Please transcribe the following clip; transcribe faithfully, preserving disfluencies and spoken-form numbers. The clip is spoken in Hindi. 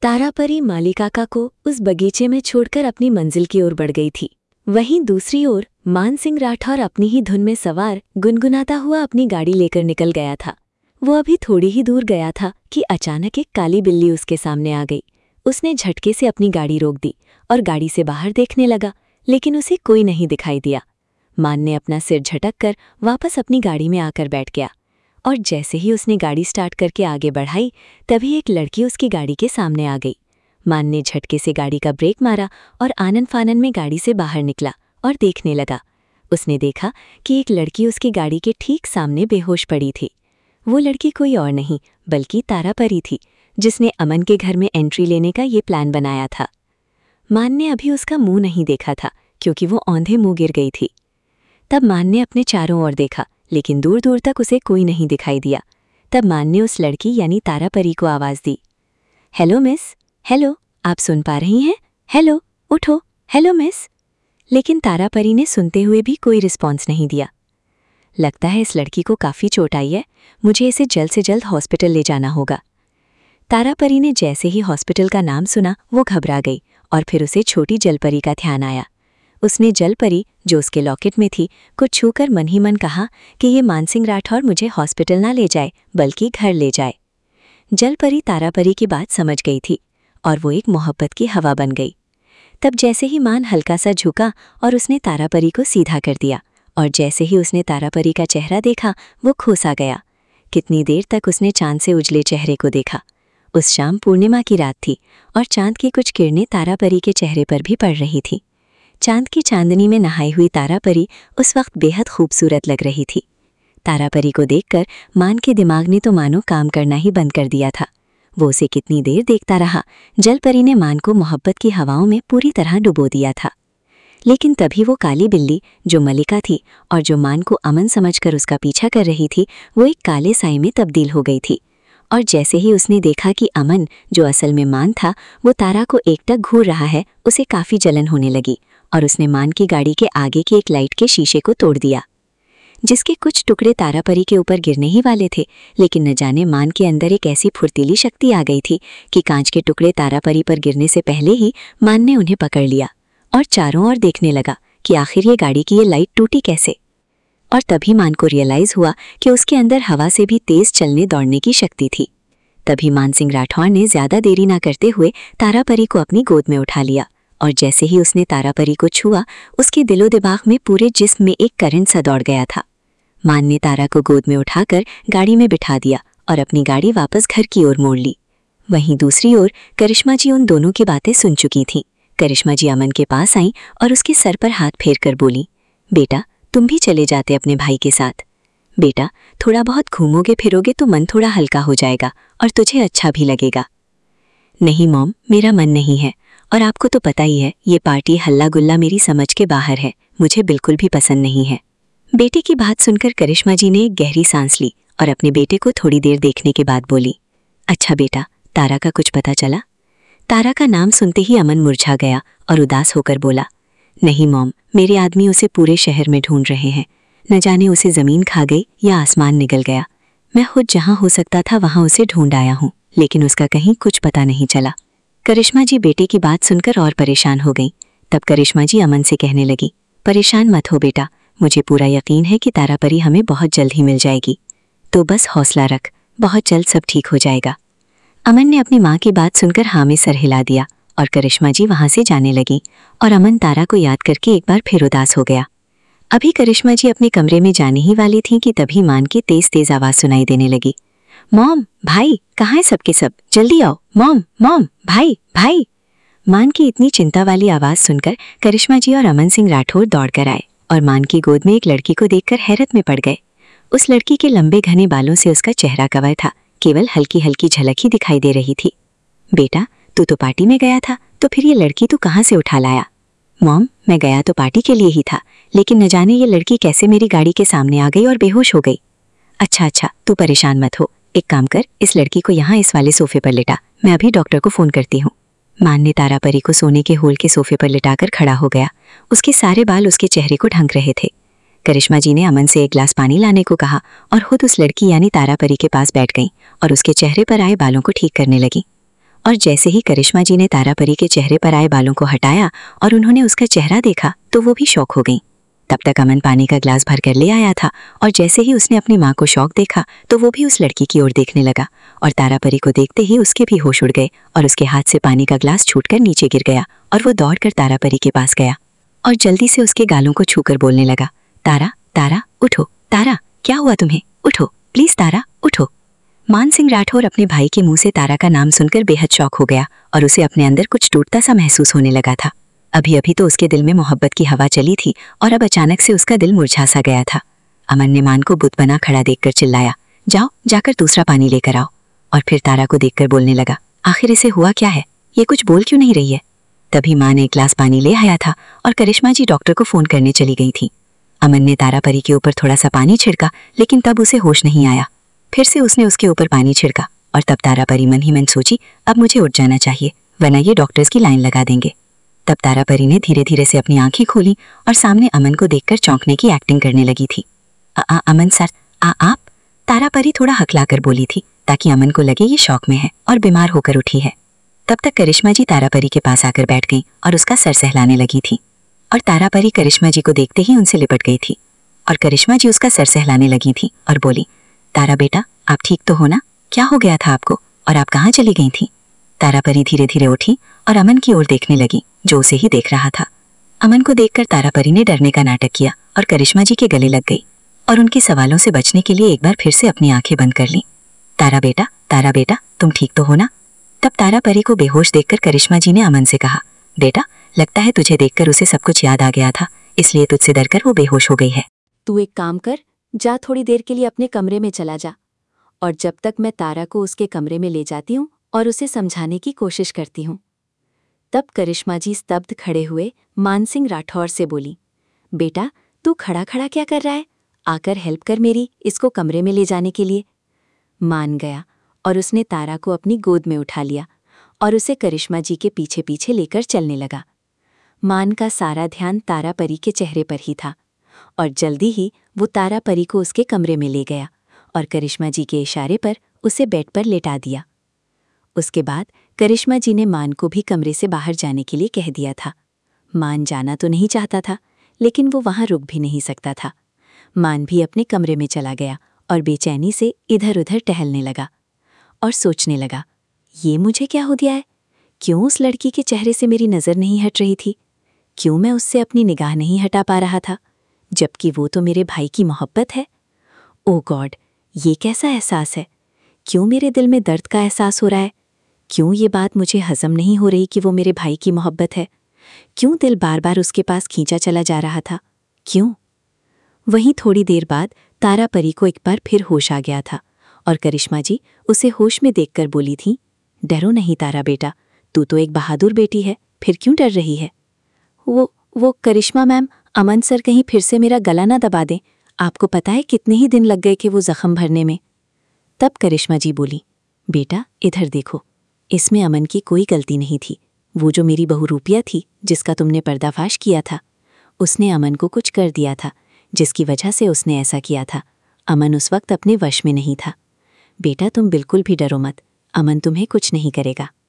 तारापरी मालिकाका को उस बगीचे में छोड़कर अपनी मंजिल की ओर बढ़ गई थी। वहीं दूसरी ओर मानसिंह राठौर अपनी ही धुन में सवार गुनगुनाता हुआ अपनी गाड़ी लेकर निकल गया था। वो अभी थोड़ी ही दूर गया था कि अचानक एक काली बिल्ली उसके सामने आ गई। उसने झटके से अपनी गाड़ी रोक दी और गाड़ी से बाहर देखने लगा, लेकिन उसे कोई नहीं दिखाई दिया। मान ने अपना सिर झटक कर वापस अपनी गाड़ी में आकर बैठ गया और जैसे ही उसने गाड़ी स्टार्ट करके आगे बढ़ाई, तभी एक लड़की उसकी गाड़ी के सामने आ गई। मान ने झटके से गाड़ी का ब्रेक मारा और आनन फानन में गाड़ी से बाहर निकला और देखने लगा। उसने देखा कि एक लड़की उसकी गाड़ी के ठीक सामने बेहोश पड़ी थी। वो लड़की कोई और नहीं बल्कि तारापरी थी, जिसने अमन के घर में एंट्री लेने का ये प्लान बनाया था। मान ने अभी उसका मुंह नहीं देखा था क्योंकि वो औंधे मुंह गिर गई थी। तब मान ने अपने चारों ओर देखा, लेकिन दूर दूर तक उसे कोई नहीं दिखाई दिया। तब मान ने उस लड़की यानी तारापरी को आवाज़ दी, हेलो मिस, हेलो, आप सुन पा रही हैं? हेलो, उठो, हेलो मिस। लेकिन तारापरी ने सुनते हुए भी कोई रिस्पॉन्स नहीं दिया। लगता है इस लड़की को काफ़ी चोट आई है, मुझे इसे जल्द से जल्द हॉस्पिटल ले जाना होगा। तारापरी ने जैसे ही हॉस्पिटल का नाम सुना वो घबरा गई और फिर उसे छोटी जलपरी का ध्यान आया। उसने जलपरी, जो उसके लॉकेट में थी, को छूकर मन ही मन कहा कि ये मानसिंह राठौर मुझे हॉस्पिटल ना ले जाए बल्कि घर ले जाए। जलपरी तारापरी की बात समझ गई थी और वो एक मोहब्बत की हवा बन गई। तब जैसे ही मान हल्का सा झुका और उसने तारापरी को सीधा कर दिया और जैसे ही उसने तारापरी का चेहरा देखा वो खोसा गया। कितनी देर तक उसने चांद से उजले चेहरे को देखा। उस शाम पूर्णिमा की रात थी और चांद की कुछ किरणें तारापरी के चेहरे पर भी पड़ रही थी। चांद की चांदनी में नहाई हुई तारापरी उस वक्त बेहद खूबसूरत लग रही थी। तारापरी को देखकर मान के दिमाग ने तो मानो काम करना ही बंद कर दिया था। वो उसे कितनी देर देखता रहा। जलपरी ने मान को मोहब्बत की हवाओं में पूरी तरह डुबो दिया था। लेकिन तभी वो काली बिल्ली, जो मलिका थी और जो मान को अमन समझकर उसका पीछा कर रही थी, वो एक काले साए में तब्दील हो गई थी। और जैसे ही उसने देखा कि अमन, जो असल में मान था, वो तारा को एकटक घूर रहा है, उसे काफ़ी जलन होने लगी और उसने मान की गाड़ी के आगे की एक लाइट के शीशे को तोड़ दिया, जिसके कुछ टुकड़े तारापरी के ऊपर गिरने ही वाले थे। लेकिन न जाने मान के अंदर एक ऐसी फुर्तीली शक्ति आ गई थी कि कांच के टुकड़े तारापरी पर गिरने से पहले ही मान ने उन्हें पकड़ लिया और चारों ओर देखने लगा कि आखिर ये गाड़ी की ये लाइट टूटी कैसे। और तभी मान को रियलाइज़ हुआ कि उसके अंदर हवा से भी तेज चलने दौड़ने की शक्ति थी। तभी मानसिंह राठौर ने ज़्यादा देरी ना करते हुए तारापरी को अपनी गोद में उठा लिया और जैसे ही उसने तारापरी को छुआ, उसके दिलो दिमाग में पूरे जिस्म में एक करंट सा दौड़ गया था। मान ने तारा को गोद में उठाकर गाड़ी में बिठा दिया और अपनी गाड़ी वापस घर की ओर मोड़ ली। वहीं दूसरी ओर करिश्मा जी उन दोनों की बातें सुन चुकी थीं। करिश्मा जी अमन के पास आईं और उसके सर पर हाथ फेर कर बोली, बेटा, तुम भी चले जाते अपने भाई के साथ। बेटा, थोड़ा बहुत घूमोगे फिरोगे तो मन थोड़ा हल्का हो जाएगा और तुझे अच्छा भी लगेगा। नहीं मॉम, मेरा मन नहीं है और आपको तो पता ही है ये पार्टी हल्ला गुल्ला मेरी समझ के बाहर है, मुझे बिल्कुल भी पसंद नहीं है। बेटे की बात सुनकर करिश्मा जी ने एक गहरी सांस ली और अपने बेटे को थोड़ी देर देखने के बाद बोली, अच्छा बेटा, तारा का कुछ पता चला? तारा का नाम सुनते ही अमन मुरझा गया और उदास होकर बोला, नहीं मॉम, मेरे आदमी उसे पूरे शहर में ढूंढ रहे हैं। न जाने उसे ज़मीन खा गई या आसमान निगल गया। मैं खुद जहाँ हो सकता था वहाँ उसे ढूंढ आया हूँ, लेकिन उसका कहीं कुछ पता नहीं चला। करिश्मा जी बेटे की बात सुनकर और परेशान हो गई। तब करिश्मा जी अमन से कहने लगी, परेशान मत हो बेटा, मुझे पूरा यकीन है कि तारापरी हमें बहुत जल्द ही मिल जाएगी, तो बस हौसला रख, बहुत जल्द सब ठीक हो जाएगा। अमन ने अपनी माँ की बात सुनकर हाँ में सर हिला दिया और करिश्मा जी वहाँ से जाने लगी और अमन तारा को याद करके एक बार फिर उदास हो गया। अभी करिश्मा जी अपने कमरे में जाने ही वाली थीं कि तभी मान की तेज तेज आवाज़ सुनाई देने लगी, मॉम, भाई, कहाँ हैं सबके सब, जल्दी आओ, मॉम, मॉम, भाई, भाई। मान की इतनी चिंता वाली आवाज़ सुनकर करिश्मा जी और अमन सिंह राठौर दौड़कर आए और मान की गोद में एक लड़की को देखकर हैरत में पड़ गए। उस लड़की के लंबे घने बालों से उसका चेहरा कवर था, केवल हल्की हल्की झलक ही दिखाई दे रही थी। बेटा, तू तो पार्टी में गया था, तो फिर ये लड़की तू कहाँ से उठा लाया? मॉम, मैं गया तो पार्टी के लिए ही था, लेकिन न जाने ये लड़की कैसे मेरी गाड़ी के सामने आ गई और बेहोश हो गई। अच्छा अच्छा, तू परेशान मत हो, एक काम कर, इस लड़की को यहाँ इस वाले सोफे पर लिटा, मैं अभी डॉक्टर को फ़ोन करती हूँ। मान ने तारापरी को सोने के होल के सोफे पर लिटाकर खड़ा हो गया। उसके सारे बाल उसके चेहरे को ढंक रहे थे। करिश्मा जी ने अमन से एक गिलास पानी लाने को कहा और खुद उस लड़की यानी तारापरी के पास बैठ गईं और उसके चेहरे पर आए बालों को ठीक करने लगी। और जैसे ही करिश्मा जी ने तारा परी के चेहरे पर आए बालों को हटाया और उन्होंने उसका चेहरा देखा तो वो भी शॉक हो गई। तब तक अमन पानी का ग्लास भर कर ले आया था और जैसे ही उसने अपनी माँ को शौक देखा तो वो भी उस लड़की की ओर देखने लगा और तारा परी को देखते ही उसके भी होश उड़ गए और उसके हाथ से पानी का ग्लास छूटकर नीचे गिर गया और वो दौड़कर तारा परी के पास गया और जल्दी से उसके गालों को छूकर बोलने लगा, तारा तारा उठो, तारा क्या हुआ तुम्हें, उठो प्लीज तारा उठो। मान सिंह राठौर अपने भाई के मुंह से तारा का नाम सुनकर बेहद शौक हो गया और उसे अपने अंदर कुछ टूटता सा महसूस होने लगा था। अभी अभी तो उसके दिल में मोहब्बत की हवा चली थी और अब अचानक से उसका दिल मुरझा सा गया था। अमन ने मान को बुत बना खड़ा देखकर चिल्लाया, जाओ जाकर दूसरा पानी लेकर आओ। और फिर तारा को देखकर बोलने लगा, आखिर इसे हुआ क्या है, ये कुछ बोल क्यों नहीं रही है। तभी माँ ने एक गिलास पानी ले आया था और करिश्मा जी डॉक्टर को फोन करने चली गई थी। अमन ने तारा परी के ऊपर थोड़ा सा पानी छिड़का लेकिन तब उसे होश नहीं आया। फिर से उसने उसके ऊपर पानी छिड़का और तब तारा परी मन ही मन सोची, अब मुझे उठ जाना चाहिए वरना ये डॉक्टर्स की लाइन लगा देंगे। तब तारा परी ने धीरे धीरे से अपनी आंखें खोली और सामने अमन को देखकर चौंकने की एक्टिंग करने लगी थी। आ, आ, अमन सर आ, आप तारा परी थोड़ा हकलाकर बोली थी ताकि अमन को लगे ये शौक में है और बीमार होकर उठी है। तब तक करिश्मा जी तारा परी के पास आकर बैठ गई और उसका सर सहलाने लगी थी और तारा परी करिश्मा जी को देखते ही उनसे लिपट गई थी और करिश्मा जी उसका सर सहलाने लगी थी और बोली, तारा बेटा आप ठीक तो हो ना, क्या हो गया था आपको और आप कहाँ चली गई थी। तारा परी धीरे धीरे उठी और अमन की ओर देखने लगी जो उसे ही देख रहा था। अमन को देखकर तारा परी ने डरने का नाटक किया और करिश्मा जी के गले लग गई और उनके सवालों से बचने के लिए एक बार फिर से अपनी आंखें बंद कर ली। तारा बेटा तारा बेटा तुम ठीक तो हो ना। तब तारा परी को बेहोश देखकर करिश्मा जी ने अमन से कहा, बेटा लगता है तुझे देखकर उसे सब कुछ याद आ गया था इसलिए तुझसे डरकर वो बेहोश हो गई है। तू एक काम कर, जा थोड़ी देर के लिए अपने कमरे में चला जा और जब तक मैं तारा को उसके कमरे में ले जाती हूँ और उसे समझाने की कोशिश करती हूँ। तब करिश्मा जी स्तब्ध खड़े हुए मान सिंह राठौर से बोली, बेटा तू खड़ा खड़ा क्या कर रहा है, आकर हेल्प कर मेरी इसको कमरे में ले जाने के लिए। मान गया और उसने तारा को अपनी गोद में उठा लिया और उसे करिश्मा जी के पीछे पीछे लेकर चलने लगा। मान का सारा ध्यान तारा परी के चेहरे पर ही था और जल्दी ही वो तारा परी को उसके कमरे में ले गया और करिश्मा जी के इशारे पर उसे बेड पर लेटा दिया। उसके बाद करिश्मा जी ने मान को भी कमरे से बाहर जाने के लिए कह दिया था। मान जाना तो नहीं चाहता था लेकिन वो वहाँ रुक भी नहीं सकता था। मान भी अपने कमरे में चला गया और बेचैनी से इधर उधर टहलने लगा और सोचने लगा, ये मुझे क्या हो दिया है, क्यों उस लड़की के चेहरे से मेरी नज़र नहीं हट रही थी, क्यों मैं उससे अपनी निगाह नहीं हटा पा रहा था जबकि वो तो मेरे भाई की मोहब्बत है। ओ गॉड, ये कैसा एहसास है, क्यों मेरे दिल में दर्द का एहसास हो रहा है, क्यों ये बात मुझे हजम नहीं हो रही कि वो मेरे भाई की मोहब्बत है, क्यों दिल बार बार उसके पास खींचा चला जा रहा था, क्यों। वहीं थोड़ी देर बाद तारा परी को एक बार फिर होश आ गया था और करिश्मा जी उसे होश में देखकर बोली थी, डरो नहीं तारा बेटा, तू तो एक बहादुर बेटी है, फिर क्यों डर रही है। वो वो करिश्मा मैम, अमन सर कहीं फिर से मेरा गला ना दबा दें, आपको पता है कितने ही दिन लग गए कि वो जख्म भरने में। तब करिश्मा जी बोली, बेटा इधर देखो, इसमें अमन की कोई गलती नहीं थी। वो जो मेरी बहुरूपिया थी जिसका तुमने पर्दाफाश किया था, उसने अमन को कुछ कर दिया था जिसकी वजह से उसने ऐसा किया था। अमन उस वक्त अपने वश में नहीं था। बेटा तुम बिल्कुल भी डरो मत, अमन तुम्हें कुछ नहीं करेगा।